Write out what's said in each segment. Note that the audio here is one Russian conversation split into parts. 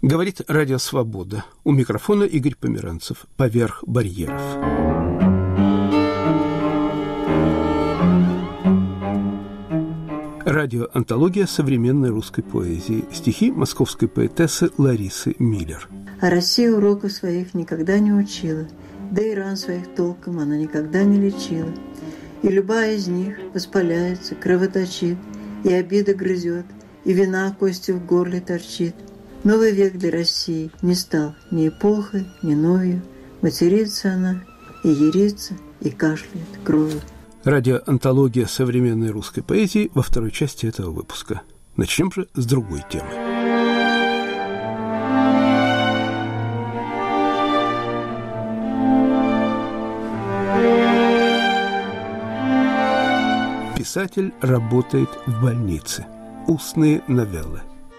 Говорит Радио Свобода. У микрофона Игорь Померанцев. Поверх барьеров. Радиоантология современной русской поэзии. Стихи московской поэтессы Ларисы Миллер. А Россия уроков своих никогда не учила, да и ран своих толком она никогда не лечила. И любая из них воспаляется, кровоточит, и обида грызет, и вина кости в горле торчит. Новый век для России не стал ни эпохой, ни новью. Матерится она, и ярится, и кашляет кровью. Радиоантология современной русской поэзии во второй части этого выпуска. Начнем же с другой темы. Писатель работает в больнице. Устные новеллы.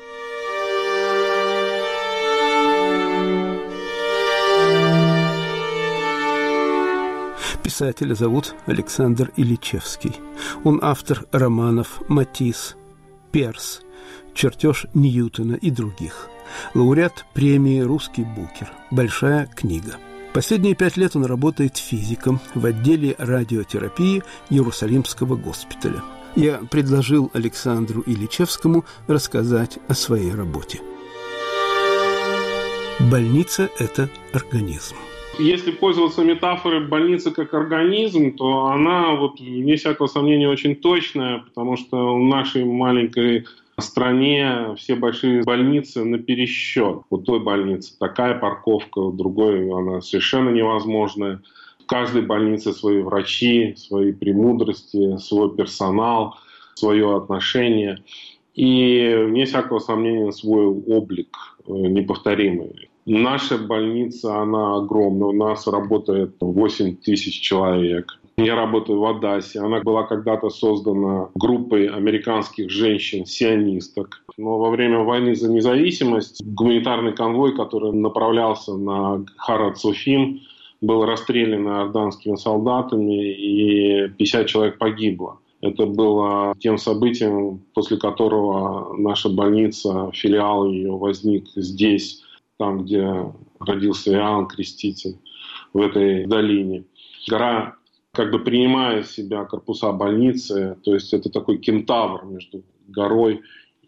Писателя зовут Александр Ильичевский. Он автор романов «Матисс», «Перс», «Чертеж Ньютона» и других. Лауреат премии «Русский Букер», «Большая книга». Последние 5 лет он работает физиком в отделе радиотерапии Иерусалимского госпиталя. Я предложил Александру Ильичевскому рассказать о своей работе. Больница – это организм. Если пользоваться метафорой больницы как организм, то она, вне всякого сомнения, очень точная, потому что в нашей маленькой стране все большие больницы напересчет. У той больницы такая парковка, у другой она совершенно невозможная. В каждой больнице свои врачи, свои премудрости, свой персонал, свое отношение. И, вне всякого сомнения, свой облик неповторимый. Наша больница, она огромная. У нас работает 8 тысяч человек. Я работаю в Адасе. Она была когда-то создана группой американских женщин-сионисток. Но во время войны за независимость гуманитарный конвой, который направлялся на Харат-Софим, был расстрелян иорданскими солдатами, и 50 человек погибло. Это было тем событием, после которого наша больница, филиал ее возник здесь, там, где родился Иоанн Креститель, в этой долине. Гора как бы принимает в себя корпуса больницы, то есть это такой кентавр между горой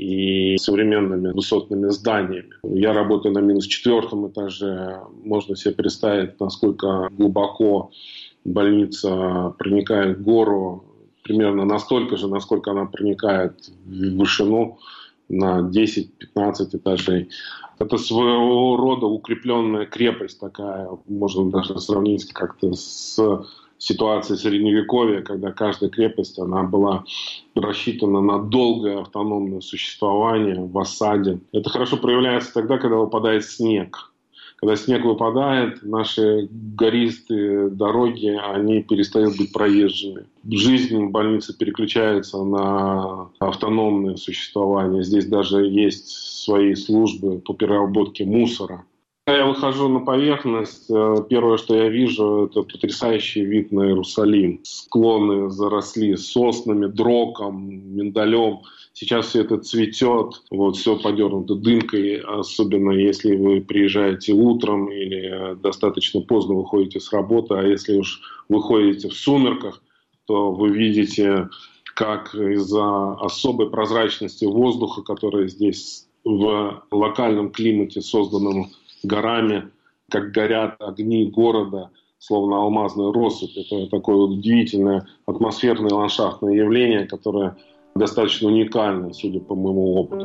и современными высотными зданиями. Я работаю на -4 этаже. Можно себе представить, насколько глубоко больница проникает в гору, примерно настолько же, насколько она проникает в вышину, на 10-15 этажей. Это своего рода укрепленная крепость такая, можно даже сравнить как-то с ситуацией Средневековья, когда каждая крепость, она была рассчитана на долгое автономное существование в осаде. Это хорошо проявляется тогда, когда выпадает снег. Когда снег выпадает, наши гористые дороги, они перестают быть проезжими. Жизнь больницы переключается на автономное существование. Здесь даже есть свои службы по переработке мусора. Когда я выхожу на поверхность, первое, что я вижу, это потрясающий вид на Иерусалим. Склоны заросли соснами, дроком, миндалем. Сейчас все это цветет, все подернуто дымкой, особенно если вы приезжаете утром или достаточно поздно выходите с работы, а если уж выходите в сумерках, то вы видите, как из-за особой прозрачности воздуха, которая здесь в локальном климате, созданном горами, как горят огни города, словно алмазная россыпь. Это такое удивительное атмосферное ландшафтное явление, которое достаточно уникальное, судя по моему опыту.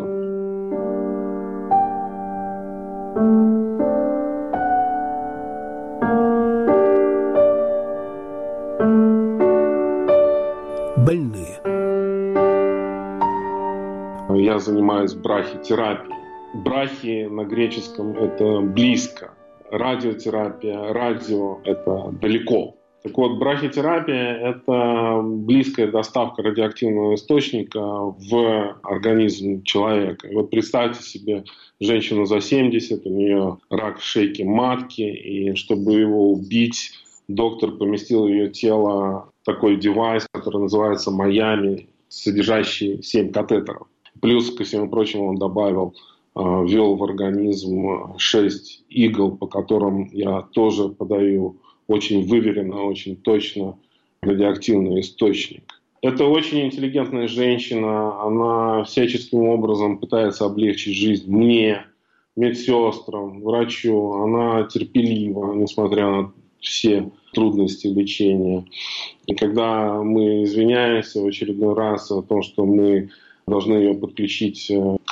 Больные. Я занимаюсь брахитерапией. Брахи на греческом – это близко. Радиотерапия, радио – это далеко. Так вот, брахитерапия – это близкая доставка радиоактивного источника в организм человека. Вот представьте себе женщину за 70, у нее рак шейки матки, и чтобы его убить, доктор поместил в ее тело такой девайс, который называется «Майами», содержащий 7 катетеров. Плюс, ко всему прочему, он добавил ввел в организм 6 игл, по которым я тоже подаю очень выверенно, очень точно радиоактивный источник. Это очень интеллигентная женщина, она всяческим образом пытается облегчить жизнь мне, медсестрам, врачу. Она терпелива, несмотря на все трудности лечения. И когда мы извиняемся в очередной раз о том, что мы должны ее подключить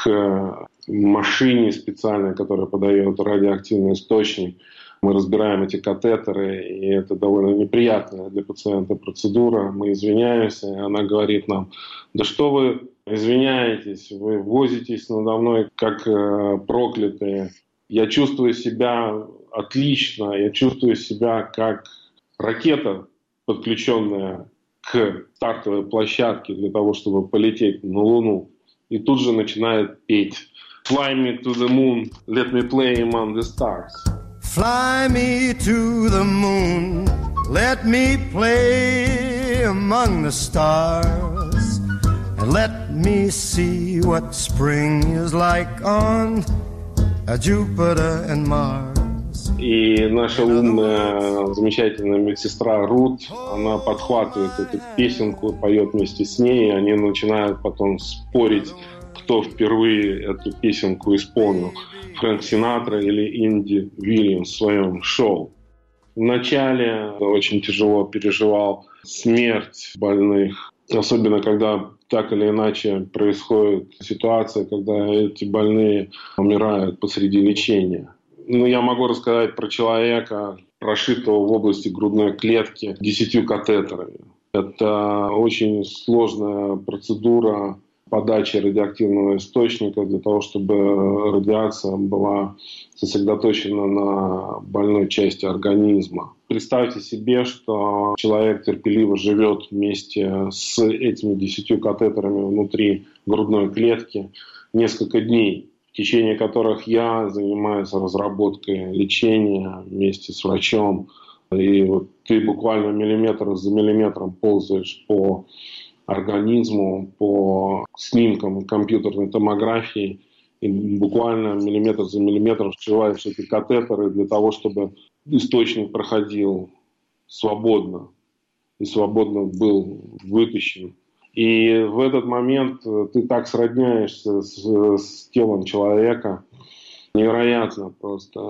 к машине специальной, которая подает радиоактивный источник, мы разбираем эти катетеры, и это довольно неприятная для пациента процедура. Мы извиняемся, и она говорит нам: да что вы извиняетесь, вы возитесь надо мной как проклятые. Я чувствую себя отлично, я чувствую себя как ракета, подключенная к стартовой площадке для того, чтобы полететь на Луну. И тут же начинает петь «Fly me to the moon, let me play among the stars». Fly me to the moon, let me play among the stars, and let me see what spring is like on Jupiter and Mars. И наша умная, замечательная медсестра Рут, она подхватывает эту песенку, поет вместе с ней, и они начинают потом спорить, кто впервые эту песенку исполнил. Фрэнк Синатра или Инди Уильямс в своем шоу. Вначале очень тяжело переживал смерть больных, особенно когда так или иначе происходит ситуация, когда эти больные умирают посреди лечения. Я могу рассказать про человека, прошитого в области грудной клетки 10 катетерами. Это очень сложная процедура подачи радиоактивного источника для того, чтобы радиация была сосредоточена на больной части организма. Представьте себе, что человек терпеливо живет вместе с этими 10 катетерами внутри грудной клетки несколько дней, в течение которых я занимаюсь разработкой лечения вместе с врачом. И вот ты буквально миллиметр за миллиметром ползаешь по организму, по снимкам компьютерной томографии, и буквально миллиметр за миллиметром вшиваешь эти катетеры для того, чтобы источник проходил свободно и свободно был вытащен. И в этот момент ты так сродняешься с телом человека, невероятно просто.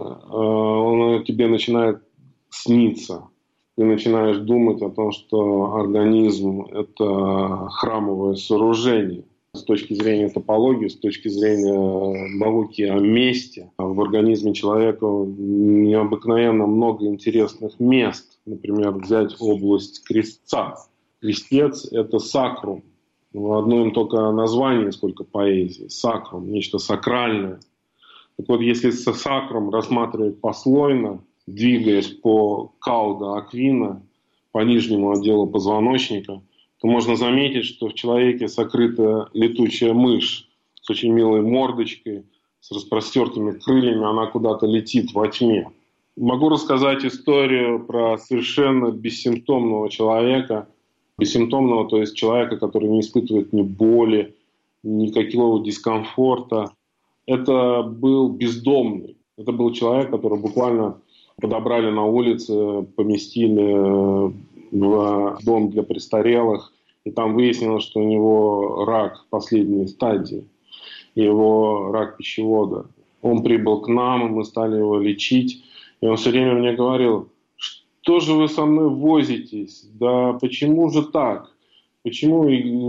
Он тебе начинает сниться. Ты начинаешь думать о том, что организм – это храмовое сооружение. С точки зрения топологии, с точки зрения науки о месте, в организме человека необыкновенно много интересных мест. Например, взять область крестца. Крестец – это сакрум. В одном только названии сколько поэзии. Сакрум – нечто сакральное. Так вот, если сакрум рассматривать послойно, двигаясь по кауда аквина, по нижнему отделу позвоночника, то можно заметить, что в человеке сокрыта летучая мышь с очень милой мордочкой, с распростертыми крыльями, она куда-то летит во тьме. Могу рассказать историю про совершенно бессимптомного человека. Бессимптомного, то есть человека, который не испытывает ни боли, никакого дискомфорта. Это был бездомный. Это был человек, которого буквально подобрали на улице, поместили в дом для престарелых, и там выяснилось, что у него рак последней стадии, его рак пищевода. Он прибыл к нам, и мы стали его лечить, и он все время мне говорил: что же вы со мной возитесь, да почему же так, почему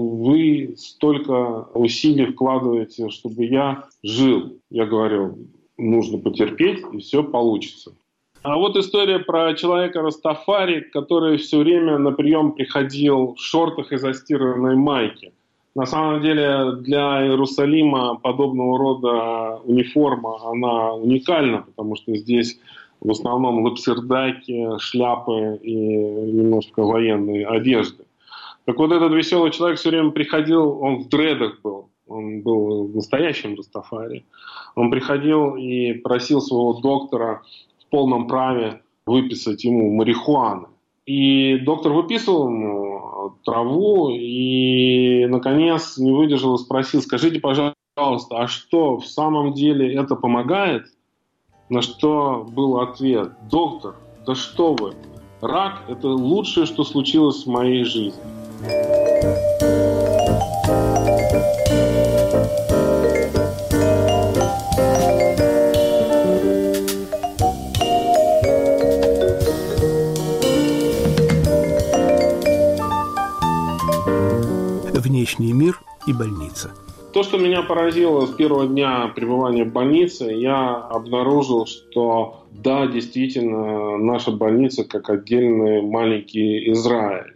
вы столько усилий вкладываете, чтобы я жил? Я говорю: нужно потерпеть, и все получится. А вот история про человека Растафари, который все время на прием приходил в шортах и застиранной майке. На самом деле для Иерусалима подобного рода униформа, она уникальна, потому что здесь в основном лапсердаки, шляпы и немножко военной одежды. Так вот, этот веселый человек все время приходил, он в дредах был, он был настоящим Растафари. Он приходил и просил своего доктора в полном праве выписать ему марихуану. И доктор выписывал ему траву и, наконец, не выдержал и спросил: скажите, пожалуйста, пожалуйста, а что, в самом деле это помогает? На что был ответ: доктор, да что вы, рак – это лучшее, что случилось в моей жизни. Внешний мир и больница. То, что меня поразило с первого дня пребывания в больнице, я обнаружил, что да, действительно, наша больница как отдельный маленький Израиль.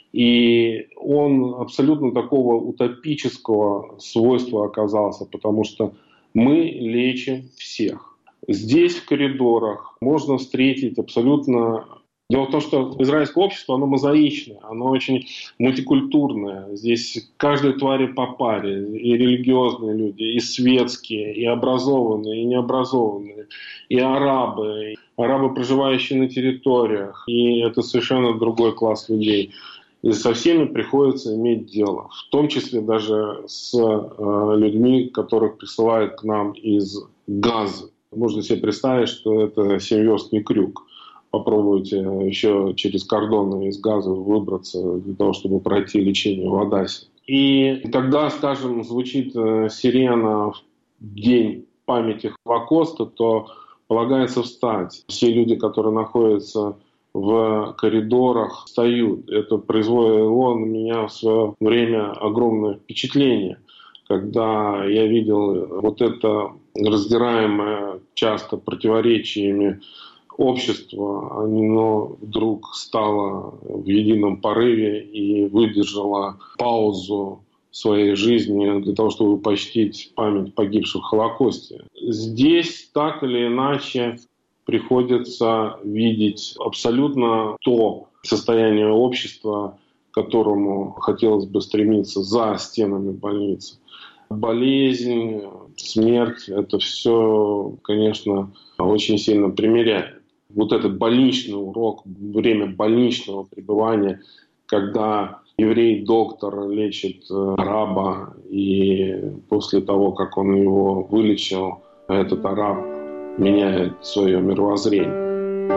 И он абсолютно такого утопического свойства оказался, потому что мы лечим всех. Здесь, в коридорах, можно встретить абсолютно... Дело в том, что израильское общество, оно мозаичное, оно очень мультикультурное. Здесь каждой твари по паре. И религиозные люди, и светские, и образованные, и необразованные, и арабы, проживающие на территориях. И это совершенно другой класс людей. И со всеми приходится иметь дело. В том числе даже с людьми, которых присылают к нам из Газы. Можно себе представить, что это 7-верстный крюк. Попробуйте еще через кордоны из Газы выбраться для того, чтобы пройти лечение в Адасе. И когда, скажем, звучит сирена в день памяти Холокоста, то полагается встать. Все люди, которые находятся в коридорах, встают. Это произвело на меня в свое время огромное впечатление, когда я видел вот это раздираемое часто противоречиями общество, оно вдруг стало в едином порыве и выдержало паузу своей жизни для того, чтобы почтить память погибших в Холокосте. Здесь так или иначе приходится видеть абсолютно то состояние общества, к которому хотелось бы стремиться за стенами больницы. Болезнь, смерть — это все, конечно, очень сильно примиряет. Вот этот больничный урок, время больничного пребывания, когда еврей-доктор лечит араба, и после того, как он его вылечил, этот араб меняет свое мировоззрение.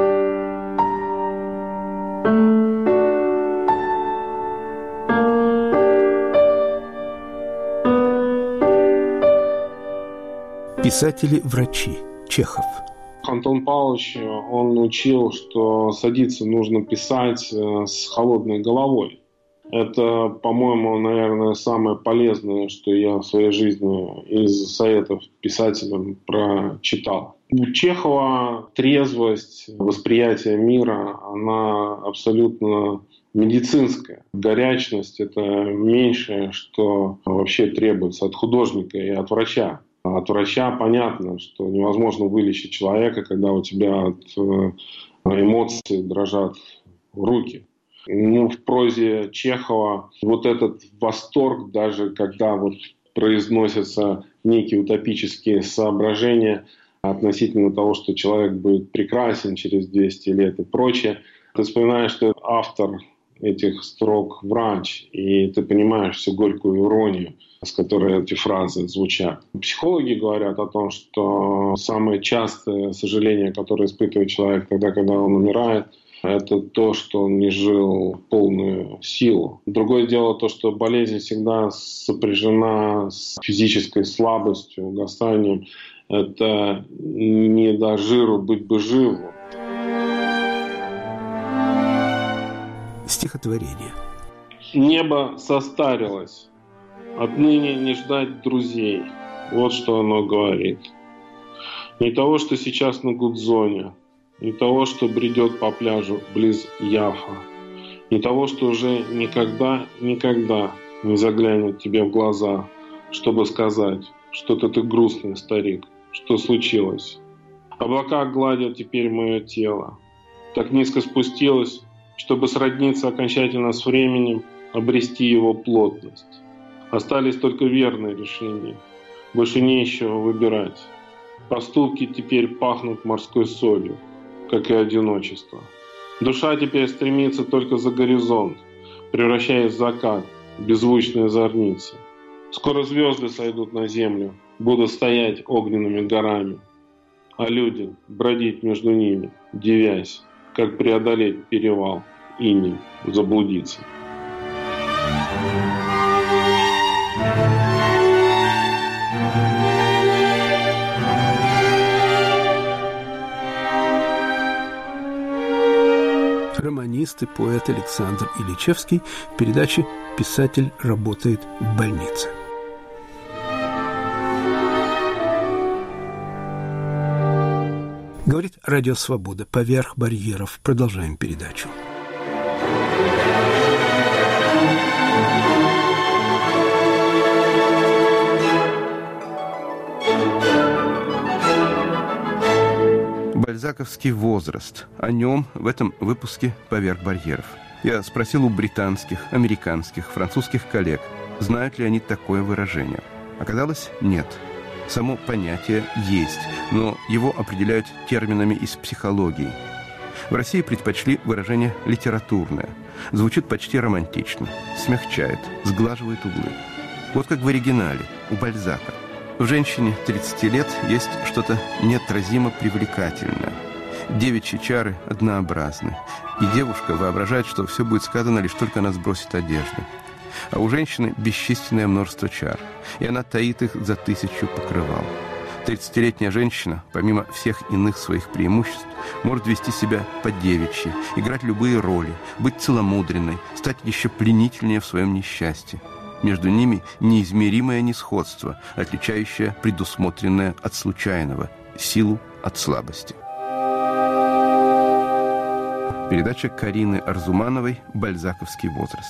Писатели-врачи. Чехов. Антон Павлович, он учил, что садиться нужно писать с холодной головой. Это, по-моему, наверное, самое полезное, что я в своей жизни из советов писателям прочитал. У Чехова трезвость, восприятие мира, она абсолютно медицинская. Горячность — это меньшее, что вообще требуется от художника и от врача. От врача понятно, что невозможно вылечить человека, когда у тебя от эмоций дрожат руки. В прозе Чехова вот этот восторг, даже когда вот произносятся некие утопические соображения относительно того, что человек будет прекрасен через 200 лет и прочее, ты вспоминаешь, что автор этих строк врач, и ты понимаешь всю горькую иронию, с которой эти фразы звучат. Психологи говорят о том, что самое частое сожаление, которое испытывает человек тогда, когда он умирает, это то, что он не жил в полную силу. Другое дело то, что болезнь всегда сопряжена с физической слабостью, угасанием. Это не до жиру быть бы живу. Стихотворение. Небо состарилось. Отныне не ждать друзей. Вот что оно говорит. Не того, что сейчас на Гудзоне, не того, что бредет по пляжу близ Яффа, не того, что уже никогда не заглянет тебе в глаза, чтобы сказать, что-то ты грустный, старик, что случилось. Облака гладят теперь мое тело. Так низко спустилось, чтобы сродниться окончательно с временем, обрести его плотность. Остались только верные решения. Больше не из чего выбирать. Поступки теперь пахнут морской солью, как и одиночество. Душа теперь стремится только за горизонт, превращаясь в закат, беззвучные зорницы. Скоро звезды сойдут на землю, будут стоять огненными горами, а люди бродить между ними, дивясь, как преодолеть перевал и не заблудиться. Романист и поэт Александр Ильичевский в передаче «Писатель работает в больнице». Говорит Радио Свобода. Поверх барьеров. Продолжаем передачу. Бальзаковский возраст. О нем в этом выпуске «Поверх барьеров». Я спросил у британских, американских, французских коллег, знают ли они такое выражение. Оказалось, нет. Само понятие есть, но его определяют терминами из психологии. В России предпочли выражение «литературное». Звучит почти романтично, смягчает, сглаживает углы. Вот как в оригинале, у Бальзака. В женщине 30 лет есть что-то неотразимо привлекательное. Девичьи чары однообразны, и девушка воображает, что все будет сказано, лишь только она сбросит одежду. А у женщины бесчисленное множество чар, и она таит их за 1000 покрывал. 30-летняя женщина, помимо всех иных своих преимуществ, может вести себя по-девичьи, играть любые роли, быть целомудренной, стать еще пленительнее в своем несчастье. Между ними неизмеримое несходство, отличающее предусмотренное от случайного, силу от слабости. Передача Карины Арзумановой «Бальзаковский возраст».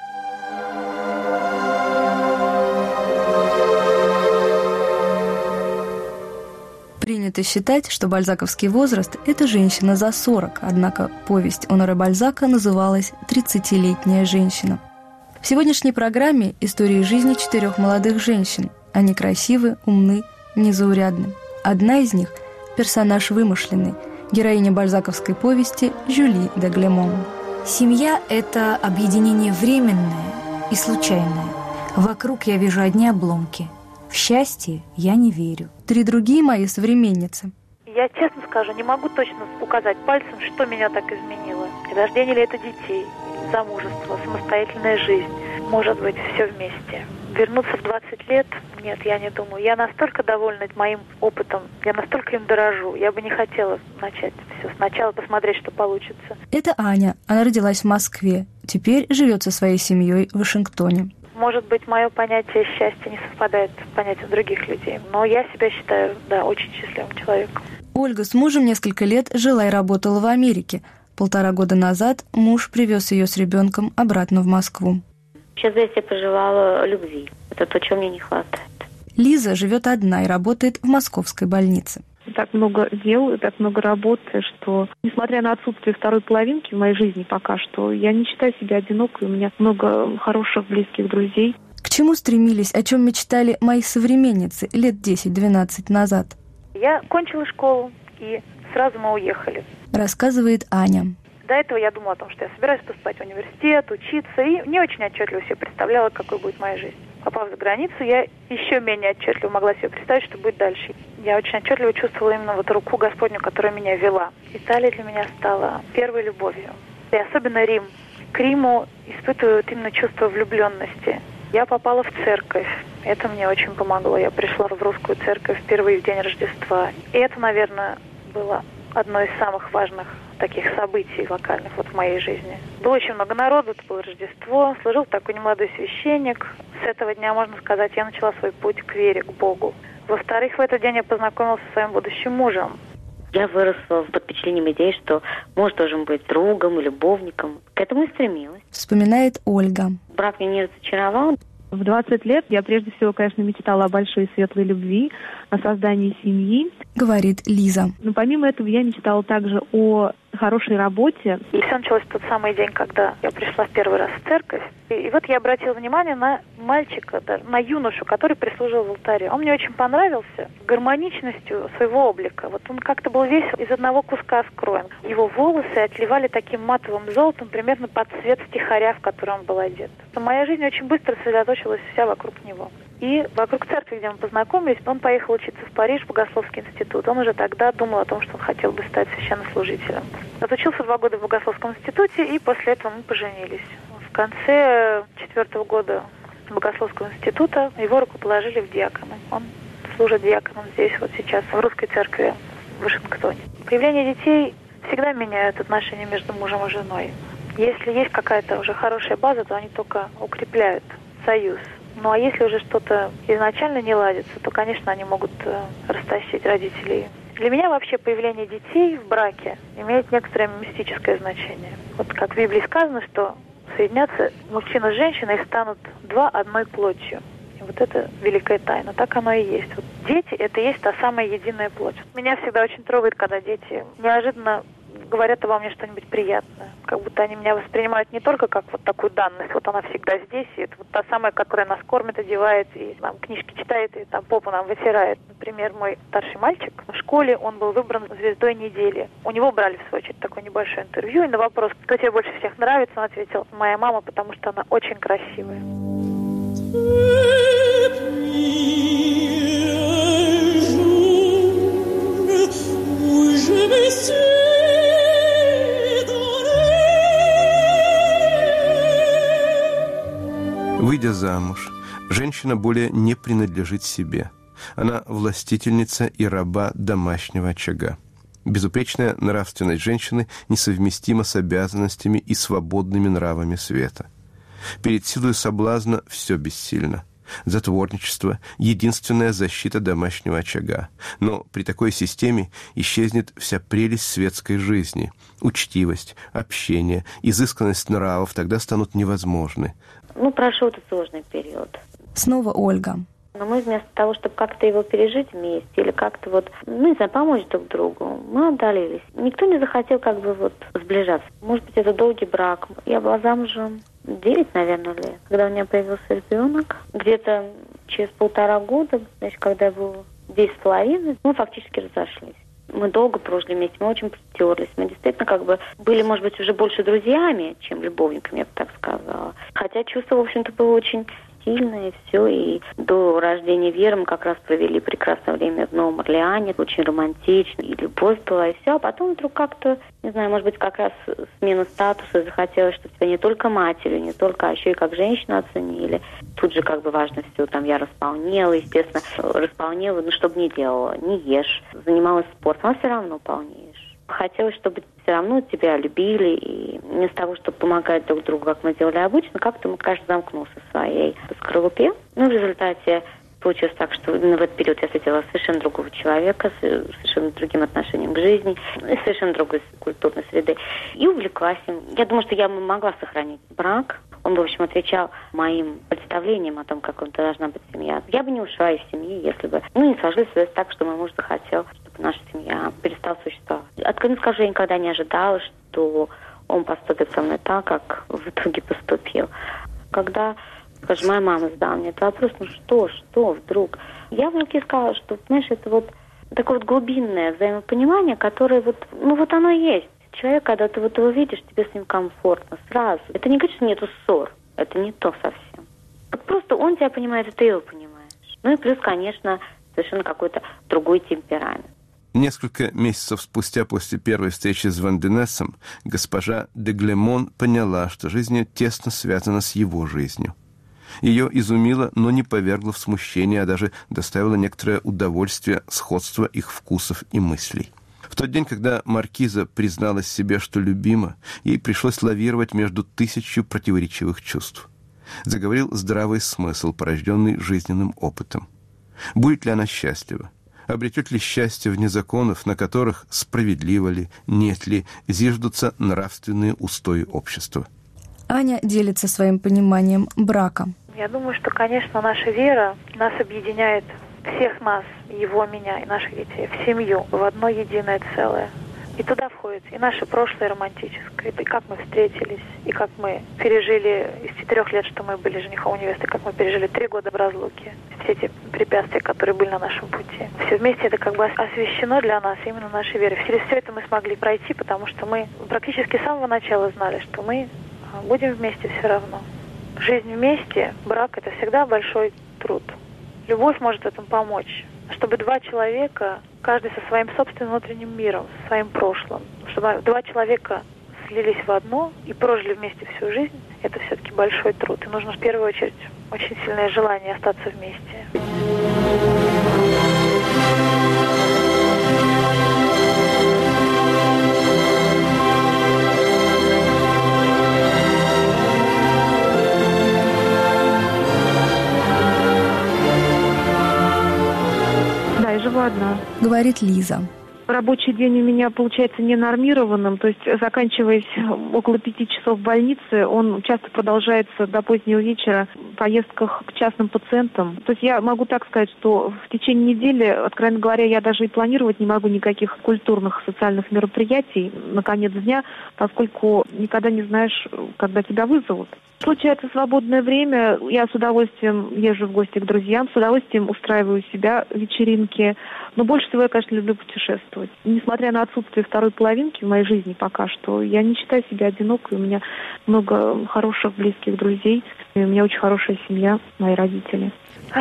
Принято считать, что бальзаковский возраст – это женщина за 40, однако повесть Оноре Бальзака называлась «30-летняя женщина». В сегодняшней программе истории жизни 4 молодых женщин. Они красивы, умны, незаурядны. Одна из них – персонаж вымышленный, героиня бальзаковской повести Жюли де Глемон. Семья – это объединение временное и случайное. Вокруг я вижу одни обломки. В счастье я не верю. 3 другие мои современницы. Я честно скажу, не могу точно указать пальцем, что меня так изменило. Рождение ли это детей, замужество, самостоятельная жизнь, может быть, все вместе. Вернуться в 20 лет? Нет, я не думаю. Я настолько довольна моим опытом, я настолько им дорожу. Я бы не хотела начать все сначала, посмотреть, что получится. Это Аня. Она родилась в Москве. Теперь живет со своей семьей в Вашингтоне. Может быть, мое понятие счастья не совпадает с понятием других людей. Но я себя считаю, да, очень счастливым человеком. Ольга с мужем несколько лет жила и работала в Америке. 1,5 года назад муж привез ее с ребенком обратно в Москву. Сейчас я пожелала любви. Это то, чего мне не хватает. Лиза живет одна и работает в московской больнице. Так много дел, так много работы, что, несмотря на отсутствие второй половинки в моей жизни пока что, я не считаю себя одинокой, у меня много хороших, близких друзей. К чему стремились, о чем мечтали мои современницы лет 10-12 назад? Я кончила школу, и сразу мы уехали. Рассказывает Аня. До этого я думала о том, что я собираюсь поступать в университет, учиться, и не очень отчетливо себе представляла, какой будет моя жизнь. Попав за границу, я еще менее отчетливо могла себе представить, что будет дальше. Я очень отчетливо чувствовала именно вот руку Господню, которая меня вела. Италия для меня стала первой любовью. И особенно Рим. К Риму испытываю именно чувство влюбленности. Я попала в церковь. Это мне очень помогло. Я пришла в русскую церковь впервые в день Рождества. И это, наверное, было одно из самых важных таких событий локальных вот в моей жизни. Было очень много народу, это было Рождество, служил такой немолодой священник. С этого дня, можно сказать, я начала свой путь к вере, к Богу. Во-вторых, в этот день я познакомилась со своим будущим мужем. Я выросла под впечатлением идеи, что муж должен быть другом и любовником. К этому и стремилась. Вспоминает Ольга. Брак меня не разочаровал. В 20 лет я прежде всего, конечно, мечтала о большой светлой любви, о создании семьи. Говорит Лиза. Но помимо этого я мечтала также о хорошей работе. И все началось в тот самый день, когда я пришла в первый раз в церковь. И вот я обратила внимание на мальчика, даже на юношу, который прислуживал в алтаре. Он мне очень понравился гармоничностью своего облика. Вот он как-то был весь из одного куска скроен. Его волосы отливали таким матовым золотом примерно под цвет стихаря, в который он был одет. Моя жизнь очень быстро сосредоточилась вся вокруг него. И вокруг церкви, где мы познакомились, он поехал учиться в Париж, в Богословский институт. Он уже тогда думал о том, что он хотел бы стать священнослужителем. Отучился 2 года в Богословском институте, и после этого мы поженились. В конце 4-го года Богословского института его рукоположили в диаконы. Он служит диаконом здесь, вот сейчас, в русской церкви в Вашингтоне. Появление детей всегда меняют отношения между мужем и женой. Если есть какая-то уже хорошая база, то они только укрепляют союз. Ну а если уже что-то изначально не ладится, то, конечно, они могут растащить родителей. Для меня вообще появление детей в браке имеет некоторое мистическое значение. Вот как в Библии сказано, что соединятся мужчина с женщиной и станут 2 одной плотью. И вот это великая тайна. Так оно и есть. Вот дети – это и есть та самая единая плоть. Меня всегда очень трогает, когда дети неожиданно говорят обо мне что-нибудь приятное. Как будто они меня воспринимают не только как вот такую данность, вот она всегда здесь, и это вот та самая, которая нас кормит, одевает, и нам книжки читает, и там попу нам вытирает. Например, мой старший мальчик в школе, он был выбран звездой недели. У него брали, в свою очередь, такое небольшое интервью, и на вопрос, кто тебе больше всех нравится, он ответил: моя мама, потому что она очень красивая. Выйдя замуж, женщина более не принадлежит себе. Она властительница и раба домашнего очага. Безупречная нравственность женщины несовместима с обязанностями и свободными нравами света. Перед силой соблазна все бессильно. Затворничество – единственная защита домашнего очага. Но при такой системе исчезнет вся прелесть светской жизни. Учтивость, общение, изысканность нравов тогда станут невозможны. Прошел этот сложный период. Снова Ольга. Но мы вместо того, чтобы как-то его пережить вместе или как-то помочь друг другу, мы отдалились. Никто не захотел сближаться. Может быть, это долгий брак. Я была замужем 9, наверное, лет, когда у меня появился ребенок. Где-то через 1,5 года, когда я была 10,5, мы фактически разошлись. Мы долго прожили вместе, мы очень притерлись. Мы действительно были, может быть, уже больше друзьями, чем любовниками, я бы так сказала. Хотя чувство, в общем-то, было очень сильное, и все. И до рождения Веры мы как раз провели прекрасное время в Новом Орлеане. Очень романтично. И любовь была, и все. А потом вдруг как-то, не знаю, может быть, как раз смена статуса. Захотелось, чтобы тебя не только матерью, не только, а еще и как женщину оценили. Тут же важно все. Я располнела, естественно. Располнела, чтобы не делала. Не ешь. Занималась спортом, а все равно полнеешь. Хотелось, чтобы все равно тебя любили, и вместо того, чтобы помогать друг другу, как мы делали обычно, как-то мы, каждый замкнулся в своей скорлупе. В результате получилось так, что именно в этот период я встретила совершенно другого человека, с совершенно другим отношением к жизни, с совершенно другой культурной среды. И увлеклась им. Я думаю, что я могла сохранить брак. Он, в общем, отвечал моим представлениям о том, как должна быть семья. Я бы не ушла из семьи, если бы не сложилось так, что мой муж захотел, чтобы наша семья перестала существовать. Откровенно скажу, я никогда не ожидала, что он поступит со мной так, как в итоге поступил. Когда, скажем, моя мама задала мне этот вопрос, что вдруг? Я вдруг ей сказала, что, понимаешь, это такое глубинное взаимопонимание, которое оно есть. Человек, когда ты его видишь, тебе с ним комфортно сразу. Это не говорит, что нету ссор. Это не то совсем. Просто он тебя понимает, и ты его понимаешь. И плюс, конечно, совершенно какой-то другой темперамент. Несколько месяцев спустя после первой встречи с Ванденессом госпожа де Глемон поняла, что жизнь ее тесно связана с его жизнью. Ее изумило, но не повергло в смущение, а даже доставило некоторое удовольствие сходства их вкусов и мыслей. В тот день, когда маркиза призналась себе, что любима, ей пришлось лавировать между 1000 противоречивых чувств. Заговорил здравый смысл, порожденный жизненным опытом. Будет ли она счастлива? Обретет ли счастье вне законов, на которых, справедливо ли, нет ли, зиждутся нравственные устои общества? Аня делится своим пониманием брака. Я думаю, что, конечно, наша вера нас объединяет, всех нас, его, меня и наших детей, в семью, в одно единое целое. И туда входит и наше прошлое романтическое, и как мы встретились, и как мы пережили из 4 лет, что мы были женихом и невестой, как мы пережили 3 года в разлуке. Все эти препятствия, которые были на нашем пути. Все вместе это освящено для нас именно нашей верой. Через все это мы смогли пройти, потому что мы практически с самого начала знали, что мы будем вместе все равно. Жизнь вместе, брак – это всегда большой труд. любовь может в этом помочь. Чтобы два человека, каждый со своим собственным внутренним миром, со своим прошлым, чтобы два человека слились в одно и прожили вместе всю жизнь, это все-таки большой труд. И нужно в первую очередь очень сильное желание остаться вместе. Да, я живу одна. Говорит Лиза. Рабочий день у меня получается ненормированным, то есть заканчиваясь около 5 часов в больнице, он часто продолжается до позднего вечера в поездках к частным пациентам. То есть я могу так сказать, что в течение недели, откровенно говоря, я даже и планировать не могу никаких культурных социальных мероприятий на конец дня, поскольку никогда не знаешь, когда тебя вызовут. Случается свободное время, я с удовольствием езжу в гости к друзьям, с удовольствием устраиваю у себя вечеринки. Но больше всего я, конечно, люблю путешествовать. Несмотря на отсутствие второй половинки в моей жизни пока что, я не считаю себя одинокой. У меня много хороших, близких друзей. И у меня очень хорошая семья, мои родители.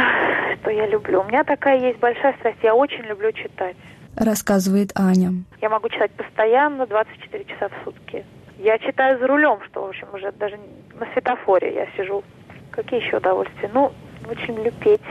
Что я люблю? У меня такая есть большая страсть. Я очень люблю читать. Рассказывает Аня. Я могу читать постоянно, 24 часа в сутки. Я читаю за рулем, что, в общем, уже даже на светофоре я сижу. Какие еще удовольствия? Ну, очень люблю петь.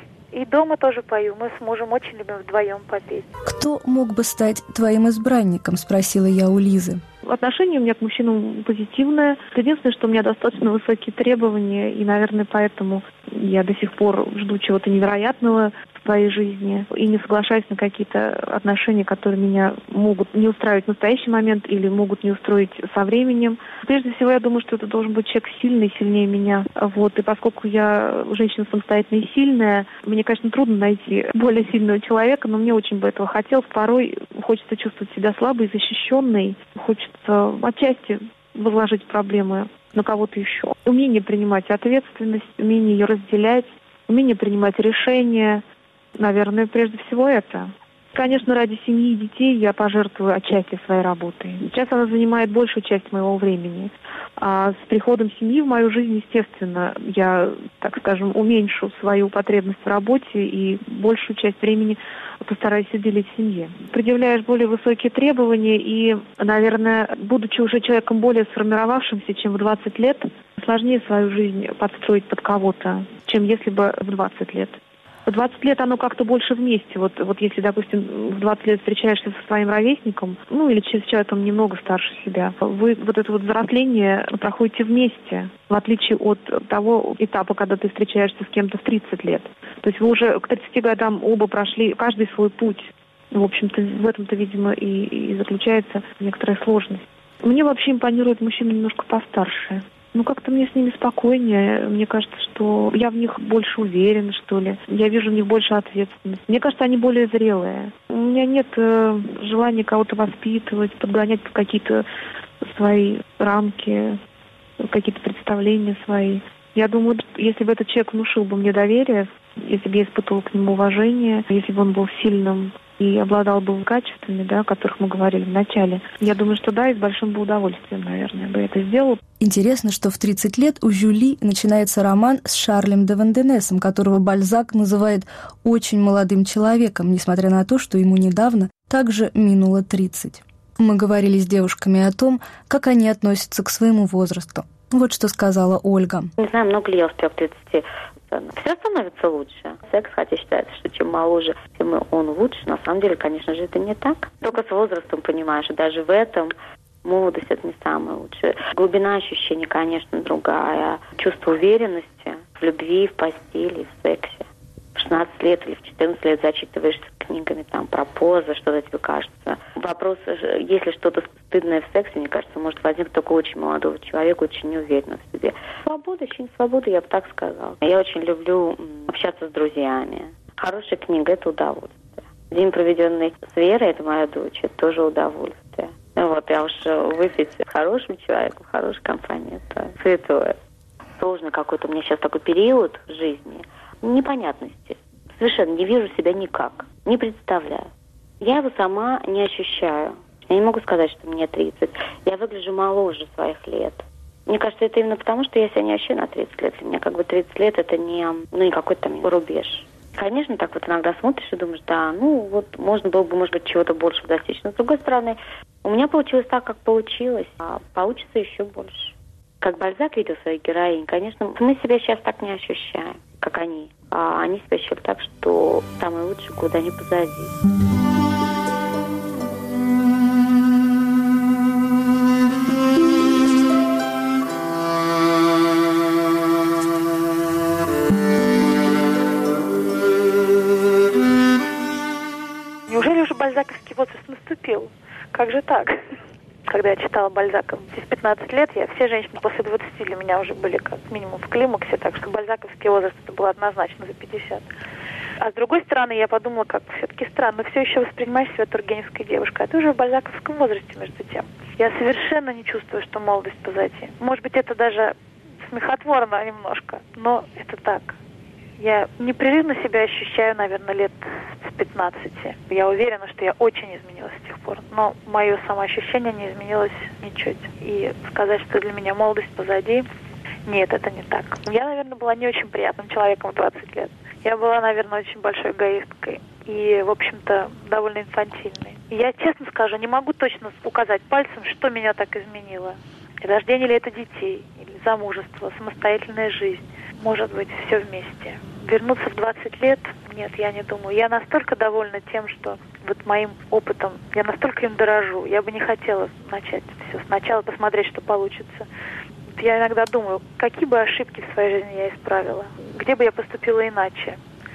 И дома тоже пою. Мы с мужем очень любим вдвоем попеть. Кто мог бы стать твоим избранником, спросила я у Лизы. Отношение у меня к мужчинам позитивное. Единственное, что у меня достаточно высокие требования, и, наверное, поэтому я до сих пор жду чего-то невероятного в своей жизни и не соглашаюсь на какие-то отношения, которые меня могут не устраивать в настоящий момент или могут не устроить со временем. Прежде всего, я думаю, что это должен быть человек сильный, сильнее меня. И поскольку я женщина самостоятельная и сильная, мне, конечно, трудно найти более сильного человека, но мне очень бы этого хотелось. Порой хочется чувствовать себя слабой, защищенной. Хочется отчасти возложить проблемы на кого-то еще. Умение принимать ответственность, умение ее разделять, умение принимать решения. Наверное, прежде всего это. Конечно, ради семьи и детей я пожертвую отчасти своей работой. Сейчас она занимает большую часть моего времени. А с приходом семьи в мою жизнь, естественно, я, так скажем, уменьшу свою потребность в работе и большую часть времени постараюсь уделить семье. Предъявляешь более высокие требования и, наверное, будучи уже человеком более сформировавшимся, чем в 20 лет, сложнее свою жизнь подстроить под кого-то, чем если бы в 20 лет. В 20 лет оно как-то больше вместе. Вот если, допустим, в 20 лет встречаешься со своим ровесником, или с человеком немного старше себя, вы это взросление проходите вместе, в отличие от того этапа, когда ты встречаешься с кем-то в 30 лет. То есть вы уже к 30 годам оба прошли каждый свой путь. В общем-то, в этом-то, видимо, и заключается некоторая сложность. Мне вообще импонируют мужчины немножко постарше. Как-то мне с ними спокойнее. Мне кажется, что я в них больше уверена, что ли. Я вижу в них больше ответственности. Мне кажется, они более зрелые. У меня нет желания кого-то воспитывать, подгонять в какие-то свои рамки, какие-то представления свои. Я думаю, если бы этот человек внушил бы мне доверие, если бы я испытывала к нему уважение, если бы он был сильным и обладал бы качествами, о которых мы говорили в начале, я думаю, что да, и с большим бы удовольствием, наверное, бы это сделал. Интересно, что в 30 лет у Жюли начинается роман с Шарлем де Ванденесом, которого Бальзак называет очень молодым человеком, несмотря на то, что ему недавно также минуло 30. Мы говорили с девушками о том, как они относятся к своему возрасту. Вот что сказала Ольга. Не знаю, много ли я успела к 30. Все становится лучше. Секс, хотя считается, что чем моложе, тем он лучше. На самом деле, конечно же, это не так. Только с возрастом понимаешь, и даже в этом молодость — это не самое лучшее. Глубина ощущений, конечно, другая. Чувство уверенности в любви, в постели, в сексе. В 16 лет или в 14 лет зачитываешься книгами про позы, что-то тебе кажется. Вопрос, если что-то стыдное в сексе, мне кажется, может возникнуть только у очень молодого человека, очень неуверенного в себе. Свобода, ощущение свободы, я бы так сказала. Я очень люблю общаться с друзьями. Хорошая книга — это удовольствие. День, проведенный с Верой, это моя дочь, это тоже удовольствие. Я уж выпить с хорошим человеком, в хорошей компании, это святое. Сложный какой-то у меня сейчас такой период в жизни непонятности. Совершенно не вижу себя никак, не представляю. Я его сама не ощущаю. Я не могу сказать, что мне 30. Я выгляжу моложе своих лет. Мне кажется, это именно потому, что я себя не ощущаю на 30 лет. Для меня 30 лет — это не какой-то рубеж. Конечно, так вот иногда смотришь и думаешь, да, ну вот можно было бы, может быть, чего-то большего достичь. Но с другой стороны, у меня получилось так, как получилось, а получится еще больше. Как Бальзак видел своих героинь, конечно, мы себя сейчас так не ощущаем, как они. А они себя ощущали так, что самые лучшие годы, они позади. Неужели уже бальзаковский возраст наступил? Как же так? Когда я читала Бальзака в 15 лет, все женщины после 20 для меня уже были как минимум в климаксе, так что бальзаковский возраст это было однозначно за 50. А с другой стороны, я подумала, как все-таки странно, все еще воспринимаешь себя тургеневской девушкой, а ты уже в бальзаковском возрасте между тем. Я совершенно не чувствую, что молодость позади. Может быть, это даже смехотворно немножко, но это так. Я непрерывно себя ощущаю, наверное, лет с 15. Я уверена, что я очень изменилась с тех пор. Но мое самоощущение не изменилось ничуть. И сказать, что для меня молодость позади, нет, это не так. Я, наверное, была не очень приятным человеком в 20 лет. Я была, наверное, очень большой эгоисткой. И, в общем-то, довольно инфантильной. И я, честно скажу, не могу точно указать пальцем, что меня так изменило. Рождение ли это детей, или замужество, самостоятельная жизнь. Может быть, все вместе. Вернуться в 20 лет? Нет, я не думаю. Я настолько довольна тем, что вот моим опытом, я настолько им дорожу. Я бы не хотела начать все сначала, посмотреть, что получится. Я иногда думаю, какие бы ошибки в своей жизни я исправила. Где бы я поступила иначе?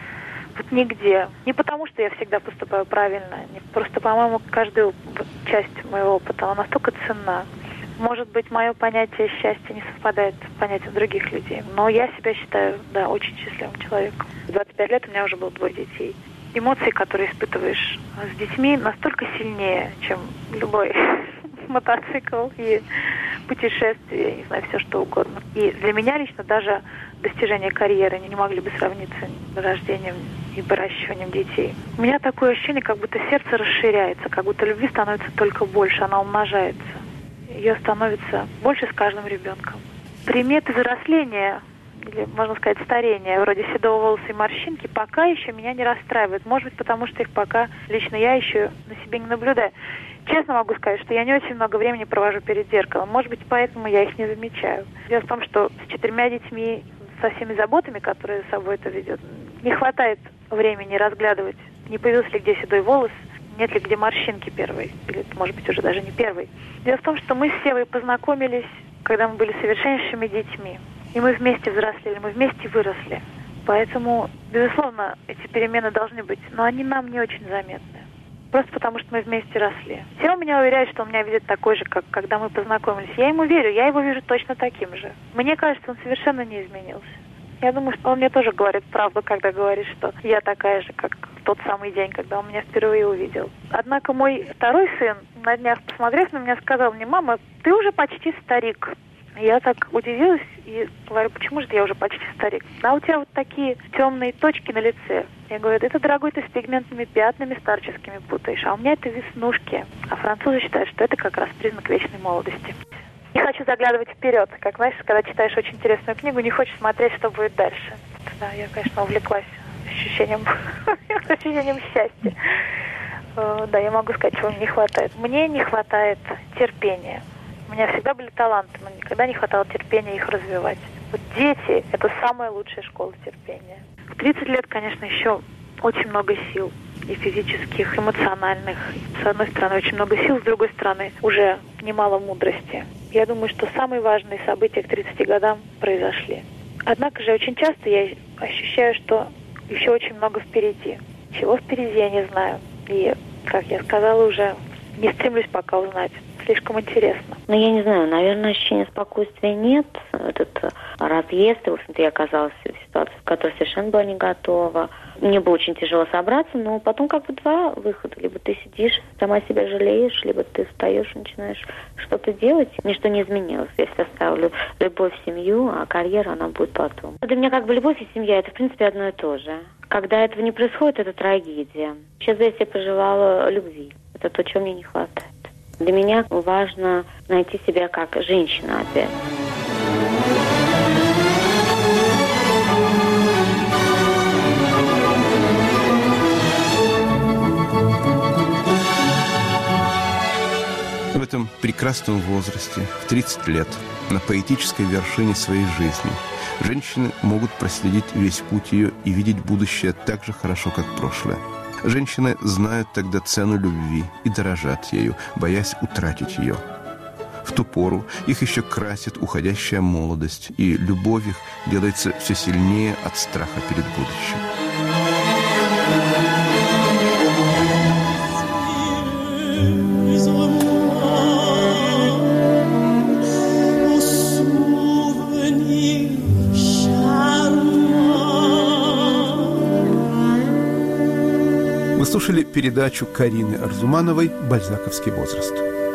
Вот нигде. Не потому, что я всегда поступаю правильно. Просто, по-моему, каждая часть моего опыта, она настолько ценна. Может быть, мое понятие счастья не совпадает с понятием других людей. Но я себя считаю, да, очень счастливым человеком. В 25 лет у меня уже было 2 детей. Эмоции, которые испытываешь с детьми, настолько сильнее, чем любой мотоцикл и путешествие, я не знаю, все что угодно. И для меня лично даже достижения карьеры не могли бы сравниться с рождением и выращиванием детей. У меня такое ощущение, как будто сердце расширяется, как будто любви становится только больше, она умножается. Ее становится больше с каждым ребенком. Приметы взросления, или, можно сказать, старения, вроде седого волоса и морщинки, пока еще меня не расстраивают. Может быть, потому что их пока лично я еще на себе не наблюдаю. Честно могу сказать, что я не очень много времени провожу перед зеркалом. Может быть, поэтому я их не замечаю. Дело в том, что с 4 детьми, со всеми заботами, которые с собой это ведет, не хватает времени разглядывать, не появился ли где седой волос, нет ли где морщинки первой, или, может быть, уже даже не первой. Дело в том, что мы с Севой познакомились, когда мы были совершеннейшими детьми. И мы вместе взрослели, мы вместе выросли. Поэтому, безусловно, эти перемены должны быть, но они нам не очень заметны. Просто потому, что мы вместе росли. Сева меня уверяет, что он меня видит такой же, как когда мы познакомились. Я ему верю, я его вижу точно таким же. Мне кажется, он совершенно не изменился. Я думаю, что он мне тоже говорит правду, когда говорит, что я такая же, как в тот самый день, когда он меня впервые увидел. Однако мой второй сын, на днях посмотрев на меня, сказал мне: «Мама, ты уже почти старик». Я так удивилась и говорю: «Почему же я уже почти старик?» «А у тебя вот такие темные точки на лице». Я говорю: «Это, дорогой, ты с пигментными пятнами старческими путаешь, а у меня это веснушки». А французы считают, что это как раз признак вечной молодости. Не хочу заглядывать вперед. Как, знаешь, когда читаешь очень интересную книгу, не хочешь смотреть, что будет дальше. Да, я, конечно, увлеклась ощущением счастья. Да, я могу сказать, чего мне не хватает. Мне не хватает терпения. У меня всегда были таланты, но никогда не хватало терпения их развивать. Вот дети – это самая лучшая школа терпения. В 30 лет, конечно, еще очень много сил. И физических, эмоциональных. С одной стороны, очень много сил, с другой стороны, уже немало мудрости. Я думаю, что самые важные события к 30 годам произошли. Однако же очень часто я ощущаю, что еще очень много впереди. Чего впереди, я не знаю. И, как я сказала, уже не стремлюсь пока узнать. Слишком интересно. Ну, я не знаю, наверное, ощущения спокойствия нет. Этот разъезд, и, в общем-то, я оказалась в ситуации, в которой совершенно была не готова. Мне было очень тяжело собраться, но потом как бы 2 выхода. Либо ты сидишь, сама себя жалеешь, либо ты встаешь и начинаешь что-то делать. Ничто не изменилось. Я всегда ставлю любовь в семью, а карьера, она будет потом. Для меня как бы любовь и семья – это, в принципе, одно и то же. Когда этого не происходит, это трагедия. Сейчас я себе пожелала любви. Это то, чего мне не хватает. Для меня важно найти себя как женщина опять. В этом прекрасном возрасте, в 30 лет, на поэтической вершине своей жизни, женщины могут проследить весь путь ее и видеть будущее так же хорошо, как прошлое. Женщины знают тогда цену любви и дорожат ею, боясь утратить ее. В ту пору их еще красит уходящая молодость, и любовь их делается все сильнее от страха перед будущим. Вы слушали передачу Карины Арзумановой «Бальзаковский возраст».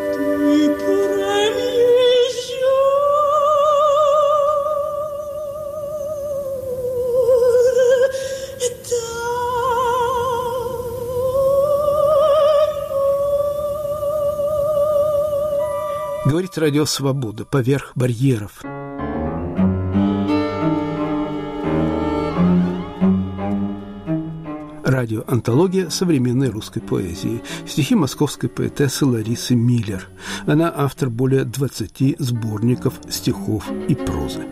Говорит радио «Свобода» поверх барьеров. Радиоантология современной русской поэзии. Стихи московской поэтессы Ларисы Миллер. Она автор более 20 сборников стихов и прозы.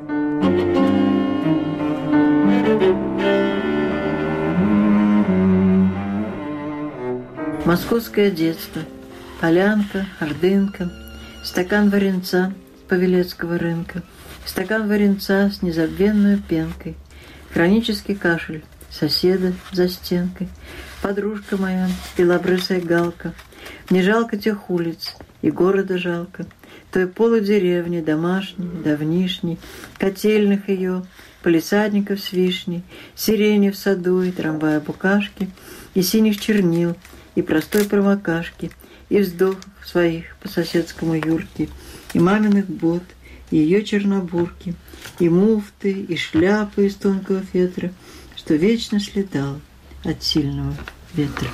Московское детство. Полянка, Ордынка, стакан варенца с Павелецкого рынка, стакан варенца с незабвенной пенкой, хронический кашель соседа за стенкой, подружка моя, белобрысая галка. Мне жалко тех улиц, и города жалко, той полудеревни домашней, давнишней, котельных ее, палисадников с вишней, сирени в саду и трамвая букашки, и синих чернил, и простой промокашки, и вздохов своих по соседскому юрке, и маминых бот, и ее чернобурки, и муфты, и шляпы из тонкого фетра, что вечно слетало от сильного ветра.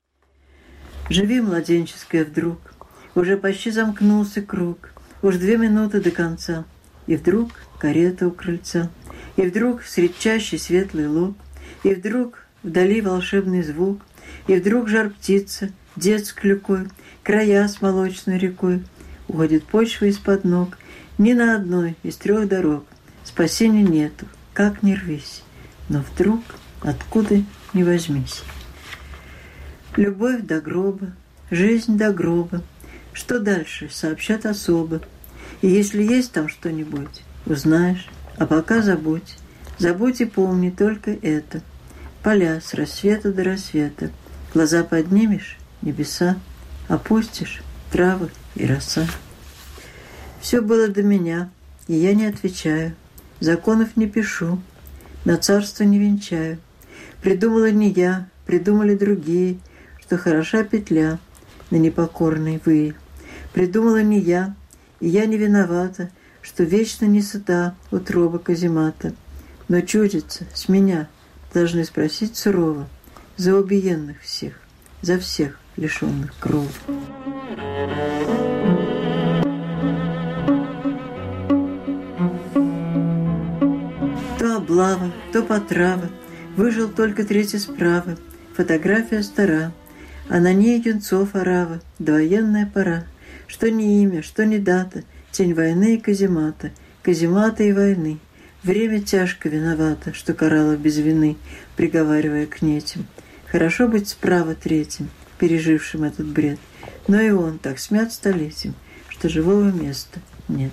Живи, младенческая, вдруг, уже почти замкнулся круг, уж 2 минуты до конца, и вдруг карета у крыльца, и вдруг средь чащи светлый луг, и вдруг вдали волшебный звук, и вдруг жар птица, дед с клюкой, края с молочной рекой, уходит почва из-под ног, ни на одной из 3 дорог спасения нету, как ни рвись, но вдруг откуда ни возьмись. Любовь до гроба, жизнь до гроба, что дальше сообщат особо, и если есть там что-нибудь, узнаешь, а пока забудь, забудь и помни только это: поля с рассвета до рассвета, глаза поднимешь, небеса, опустишь, травы и роса. Все было до меня, и я не отвечаю, законов не пишу, на царство не венчаю. Придумала не я, придумали другие, что хороша петля на непокорной выи. Придумала не я, и я не виновата, что вечно не сыта утроба каземата. Но чудится, с меня должны спросить сурово за убиенных всех, за всех лишенных крова. То облава, то потрава, выжил только 3-й справа, фотография стара, а на ней юнцов орава, довоенная пора, что ни имя, что ни дата, тень войны и каземата, каземата и войны. Время тяжко виновато, что карало без вины, приговаривая к нетям. Хорошо быть справа 3-м, пережившим этот бред, но и он так смят столетием, что живого места нет.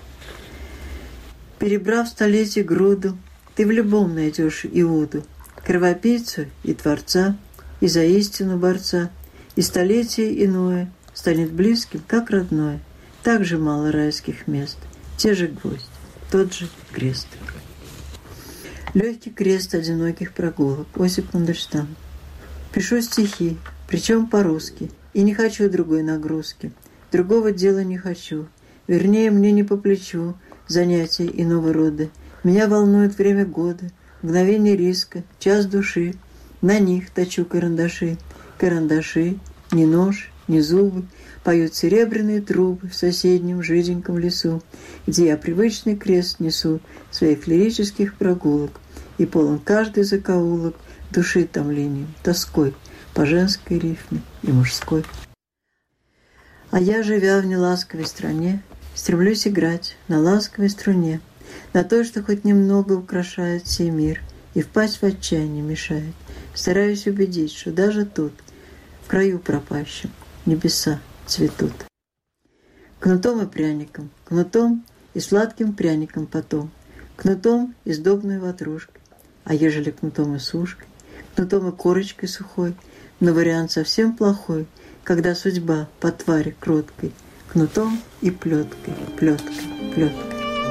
Перебрав столетий груду, ты в любом найдешь Иуду, кровопийцу и творца, и за истину борца, и столетие иное станет близким, как родное. Так же мало райских мест, те же гвозди, тот же крест. Легкий крест одиноких прогулок. Осип Мандельштам. Пишу стихи, причем по-русски, и не хочу другой нагрузки. Другого дела не хочу, вернее, мне не по плечу занятия иного рода. Меня волнует время года, мгновение риска, час души. На них точу карандаши. Карандаши, ни нож, ни зубы, поют серебряные трубы в соседнем жиденьком лесу, где я привычный крест несу своих лирических прогулок, и полон каждый закоулок души томлением, тоской по женской рифме и мужской. А я, живя в неласковой стране, стремлюсь играть на ласковой струне, на той, что хоть немного украшает сей мир и впасть в отчаяние мешает. Стараюсь убедить, что даже тут, в краю пропащем, небеса цветут. Кнутом и пряником, кнутом и сладким пряником потом, кнутом и сдобной ватрушкой, а ежели кнутом и сушкой, кнутом и корочкой сухой, но вариант совсем плохой, когда судьба по твари кроткой, кнутом и плеткой, плеткой, плеткой.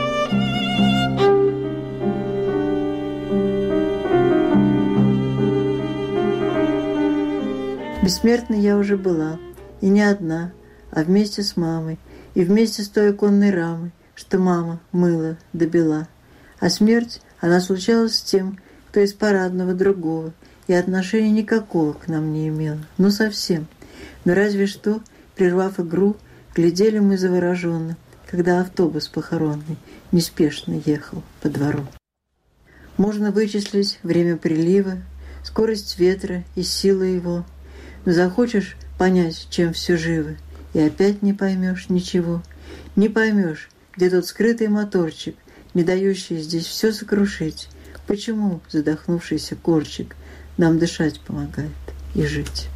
Бессмертной я уже была, и не одна, а вместе с мамой, и вместе с той оконной рамой, что мама мыла до бела. А смерть, она случалась с тем, кто из парадного другого, и отношения никакого к нам не имела, ну совсем. Но разве что, прервав игру, глядели мы завороженно, когда автобус похоронный неспешно ехал по двору. Можно вычислить время прилива, скорость ветра и силу его, но захочешь понять, чем все живо, и опять не поймешь ничего. Не поймешь, где тот скрытый моторчик, не дающий здесь все сокрушить. Почему задохнувшийся корчик нам дышать помогает и жить?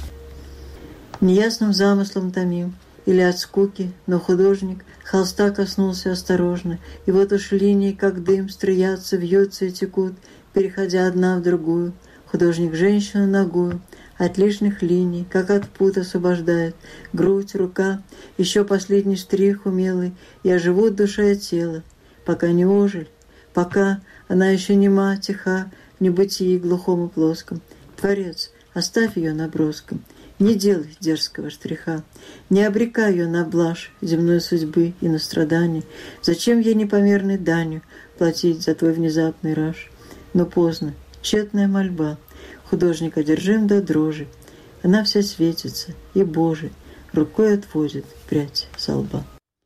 Неясным замыслом томим, или от скуки, но художник холста коснулся осторожно, и вот уж линии, как дым, струятся, вьются и текут, переходя одна в другую. Художник женщину ногую от лишних линий, как от пут освобождает. Грудь, рука, еще последний штрих умелый, и оживут душа и тело, пока не ожель, пока она еще нема, тиха, в небытии глухом и плоском. Творец, оставь ее наброском, не делай дерзкого штриха, не обрекай ее на блажь земной судьбы и на страдания. Зачем ей непомерной данью платить за твой внезапный раж? Но поздно, тщетная мольба. Художник одержим до дрожи. Она вся светится, и Боже рукой отводит прядь со лба.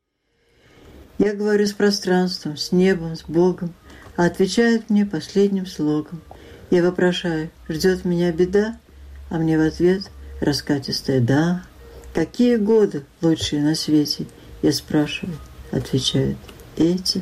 Я говорю с пространством, с небом, с Богом, а отвечает мне последним слогом. Я вопрошаю, ждет меня беда, а мне в ответ раскатистое «да». Какие годы лучшие на свете? Я спрашиваю, отвечает эти.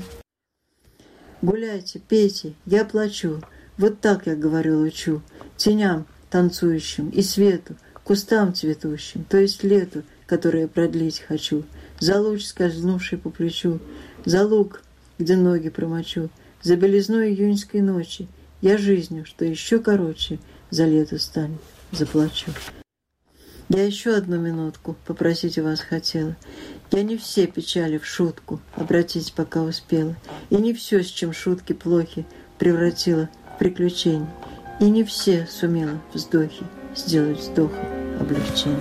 Гуляйте, пейте, я плачу. Вот так, я говорю, лучу. Теням танцующим и свету, кустам цветущим, то есть лету, которое продлить хочу. За луч, скользнувший по плечу, за луг, где ноги промочу, за белизну июньской ночи. Я жизнью, что еще короче, за лето станет, заплачу. Я еще одну минутку попросить у вас хотела. Я не все печали в шутку обратить, пока успела, и не все, с чем шутки плохи, превратила в приключения, и не все сумела вздохи сделать вздохом облегчения.